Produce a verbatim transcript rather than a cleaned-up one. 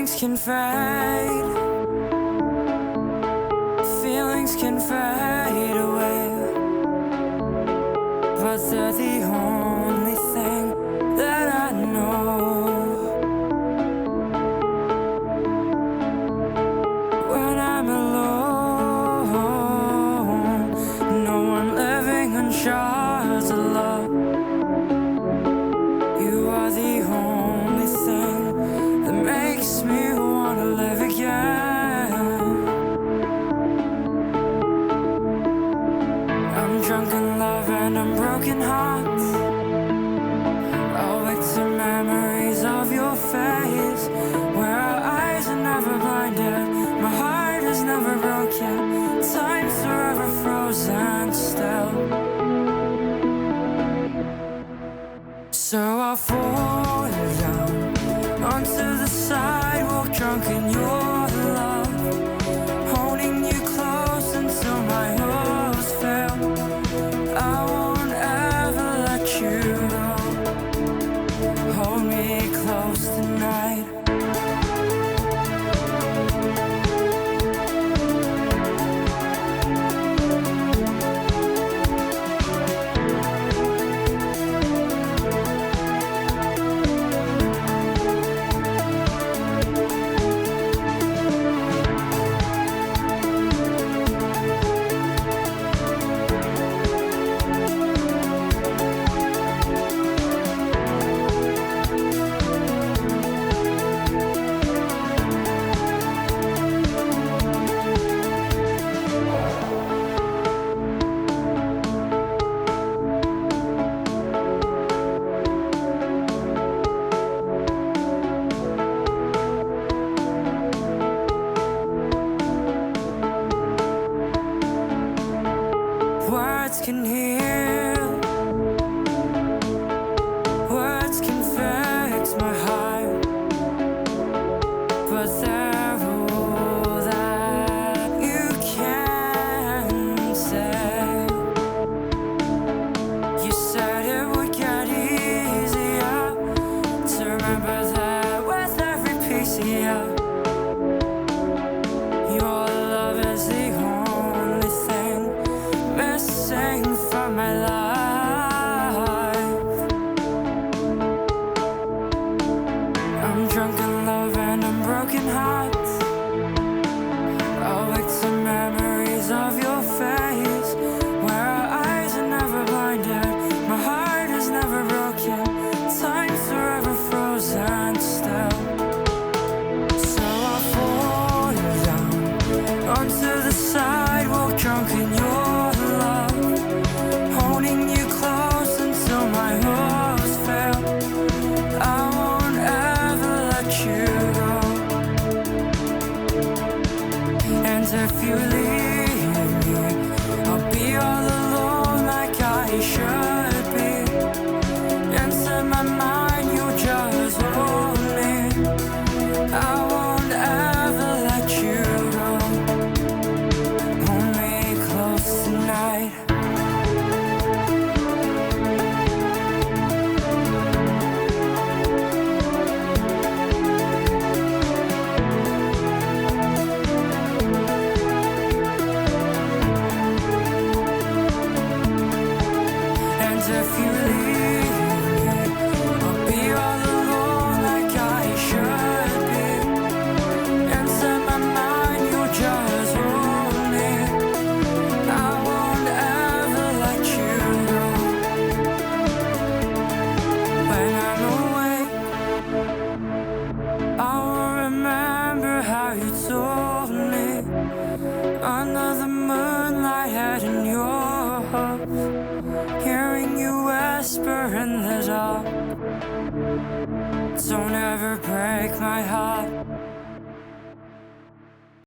Feelings can fade, feelings can fade away, but they're the only thing that I know. When I'm alone, no, I'm living on shards of love. You are the only thing that makes me wanna live again. I'm drunk in love and I'm broken heart. I'll wake to memories of your face, where our eyes are never blinded, my heart is never broken, time's forever frozen still. So I'll fall down onto the sidewalk, drunk in your love, holding you close until my hopes fail. I won't ever let you go. Hold me close tonight. Words can heal, words can fix my heart, but they're all that you can say. You said it would get easier to remember that with every piece of you. Your love is the only thing missing from my life. I'm drunk in love and I'm broken heart. I'll wake to memories of your face, where our eyes are never blinded, my heart is never broken, time's forever frozen still. So I'll fall down onto the sidewalk, drunk in your love, holding you close until my hopes fail. I won't ever let you go. And if you leave me, I'll be all alone like I should be. Into my mind, you'll just hold me. I won't ever let you go. Hold me close tonight. And if you leave me, I'll be all alone like I should be. Inside my mind, you'll just hold me. I won't ever let you go. When I'm awake, I will remember how you told me under the moonlight, head in your hopes, hearing you whisper in the dark. Don't ever break my heart.